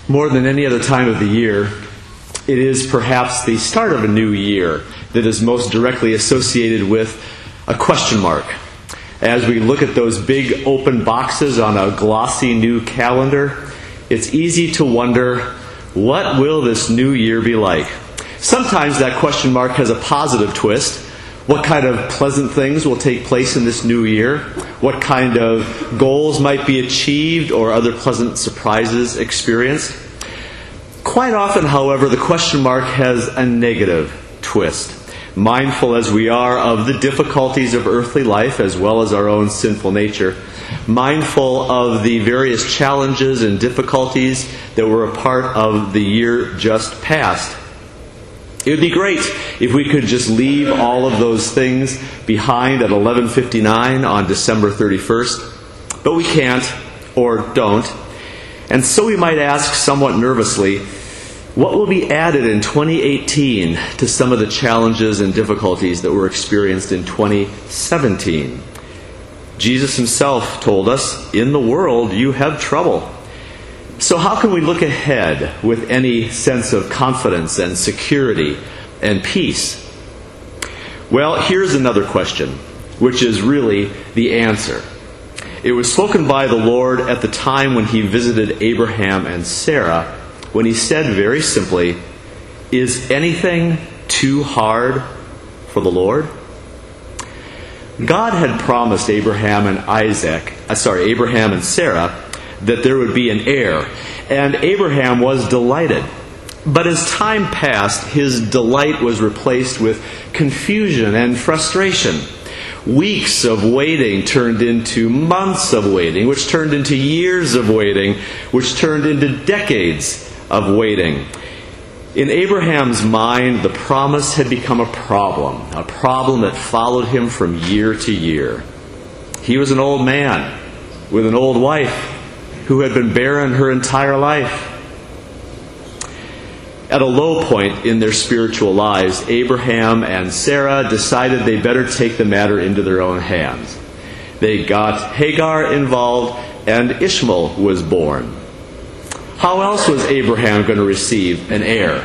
More than any other time of the year, it is perhaps the start of a new year that is most directly associated with a question mark. As we look at those big open boxes on a glossy new calendar, it's easy to wonder, what will this new year be like? Sometimes that question mark has a positive twist. What kind of pleasant things will take place in this new year? What kind of goals might be achieved or other pleasant surprises experienced? Quite often, however, the question mark has a negative twist. Mindful as we are of the difficulties of earthly life as well as our own sinful nature, mindful of the various challenges and difficulties that were a part of the year just past, it would be great if we could just leave all of those things behind at 11:59 on December 31st, but we can't or don't. And so we might ask somewhat nervously, what will be added in 2018 to some of the challenges and difficulties that were experienced in 2017? Jesus himself told us, in the world you have trouble. So how can we look ahead with any sense of confidence and security and peace? Well, here's another question, which is really the answer. It was spoken by the Lord at the time when he visited Abraham and Sarah, when he said very simply, "Is anything too hard for the Lord?" God had promised Abraham and Sarah that there would be an heir, and Abraham was delighted. But as time passed, his delight was replaced with confusion and frustration. Weeks of waiting turned into months of waiting, which turned into years of waiting, which turned into decades of waiting. In Abraham's mind, the promise had become a problem that followed him from year to year. He was an old man with an old wife who had been barren her entire life. At a low point in their spiritual lives, Abraham and Sarah decided they better take the matter into their own hands. They got Hagar involved, and Ishmael was born. How else was Abraham going to receive an heir?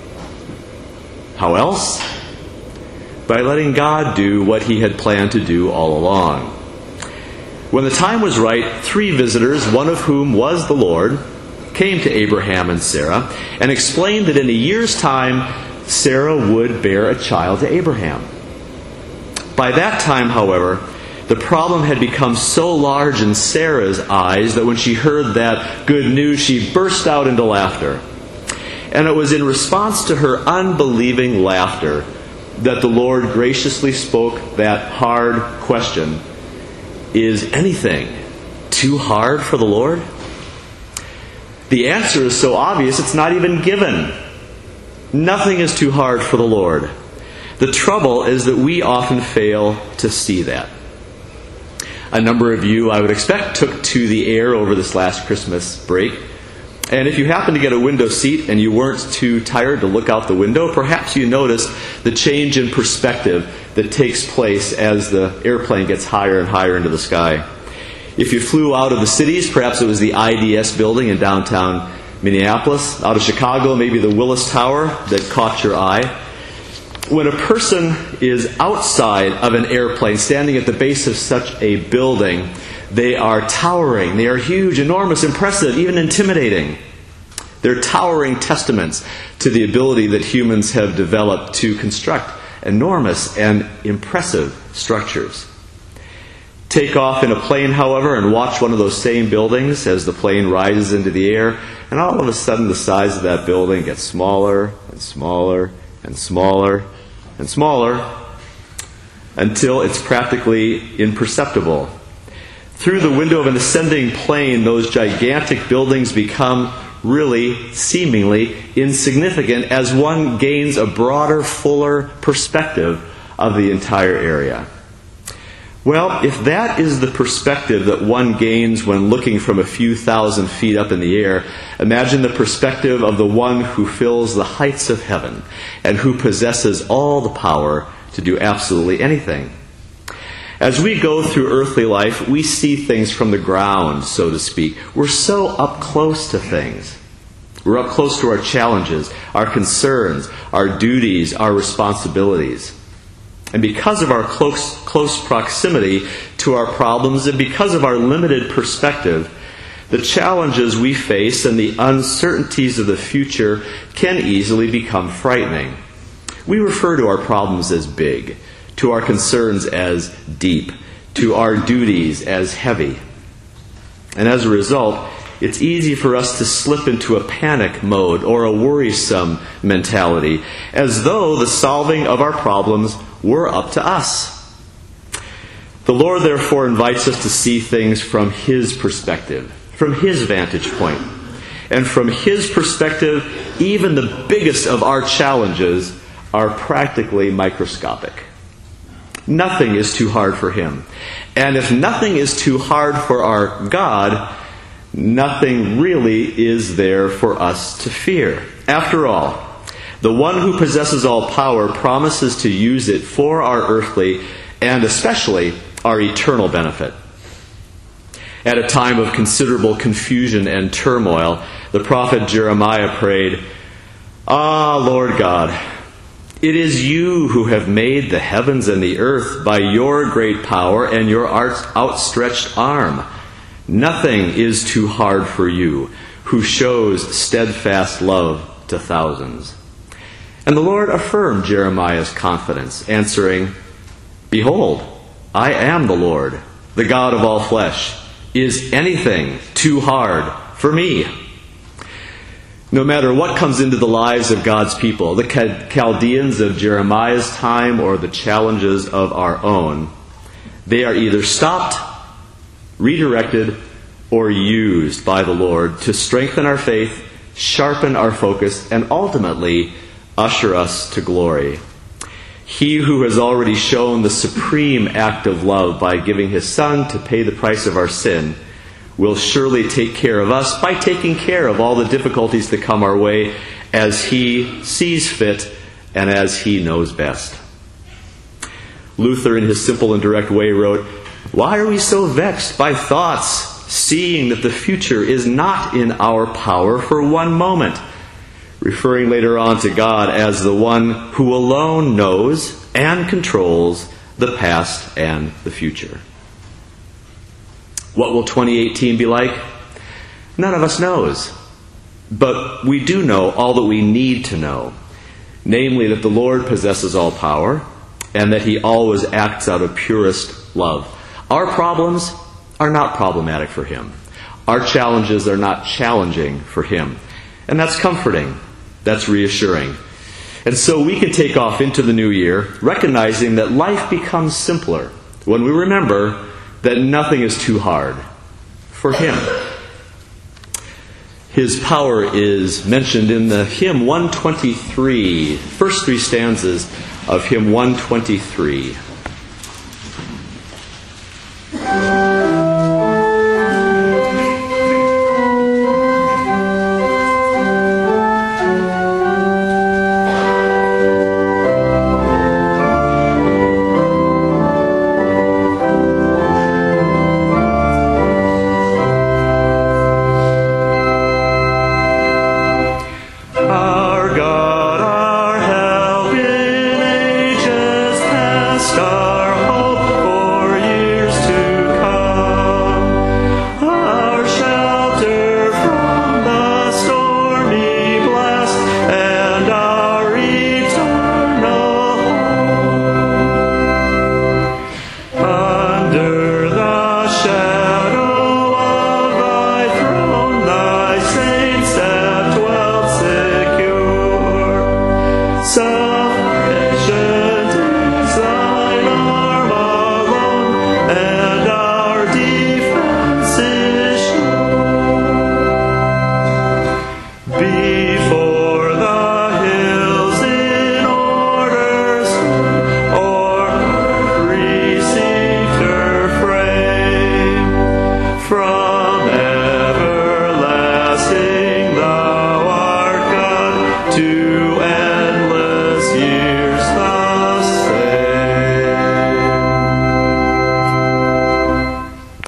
How else? By letting God do what he had planned to do all along. When the time was right, 3 visitors, one of whom was the Lord, came to Abraham and Sarah and explained that in a year's time, Sarah would bear a child to Abraham. By that time, however, the problem had become so large in Sarah's eyes that when she heard that good news, she burst out into laughter. And it was in response to her unbelieving laughter that the Lord graciously spoke that hard question, "Is anything too hard for the Lord?" The answer is so obvious it's not even given. Nothing is too hard for the Lord. The trouble is that we often fail to see that. A number of you, I would expect, took to the air over this last Christmas break. And if you happen to get a window seat and you weren't too tired to look out the window, perhaps you noticed the change in perspective that takes place as the airplane gets higher and higher into the sky. If you flew out of the cities, perhaps it was the IDS building in downtown Minneapolis. Out of Chicago, maybe the Willis Tower that caught your eye. When a person is outside of an airplane, standing at the base of such a building, they are towering, they are huge, enormous, impressive, even intimidating. They're towering testaments to the ability that humans have developed to construct enormous and impressive structures. Take off in a plane, however, and watch one of those same buildings as the plane rises into the air, and all of a sudden the size of that building gets smaller and smaller and smaller and smaller until it's practically imperceptible. Through the window of an ascending plane, those gigantic buildings become really seemingly insignificant as one gains a broader, fuller perspective of the entire area. Well, if that is the perspective that one gains when looking from a few thousand feet up in the air, imagine the perspective of the one who fills the heights of heaven and who possesses all the power to do absolutely anything. As we go through earthly life, we see things from the ground, so to speak. We're so up close to things. We're up close to our challenges, our concerns, our duties, our responsibilities. And because of our close proximity to our problems and because of our limited perspective, the challenges we face and the uncertainties of the future can easily become frightening. We refer to our problems as big, to our concerns as deep, to our duties as heavy. And as a result, it's easy for us to slip into a panic mode or a worrisome mentality, as though the solving of our problems were up to us. The Lord therefore invites us to see things from His perspective, from His vantage point. And from His perspective, even the biggest of our challenges are practically microscopic. Nothing is too hard for Him. And if nothing is too hard for our God, nothing really is there for us to fear. After all, the one who possesses all power promises to use it for our earthly and especially our eternal benefit. At a time of considerable confusion and turmoil, the prophet Jeremiah prayed, "Ah, Lord God, it is you who have made the heavens and the earth by your great power and your outstretched arm. Nothing is too hard for you, who shows steadfast love to thousands." And the Lord affirmed Jeremiah's confidence, answering, "Behold, I am the Lord, the God of all flesh. Is anything too hard for me?" No matter what comes into the lives of God's people, the Chaldeans of Jeremiah's time or the challenges of our own, they are either stopped, redirected, or used by the Lord to strengthen our faith, sharpen our focus, and ultimately usher us to glory. He who has already shown the supreme act of love by giving His Son to pay the price of our sin will surely take care of us by taking care of all the difficulties that come our way as He sees fit and as He knows best. Luther, in his simple and direct way, wrote, "Why are we so vexed by thoughts, seeing that the future is not in our power for one moment?" Referring later on to God as the one who alone knows and controls the past and the future. What will 2018 be like? None of us knows. But we do know all that we need to know. Namely, that the Lord possesses all power and that He always acts out of purest love. Our problems are not problematic for Him. Our challenges are not challenging for Him. And that's comforting. That's reassuring. And so we can take off into the new year recognizing that life becomes simpler when we remember that nothing is too hard for Him. His power is mentioned in the hymn 123, first three stanzas of hymn 123.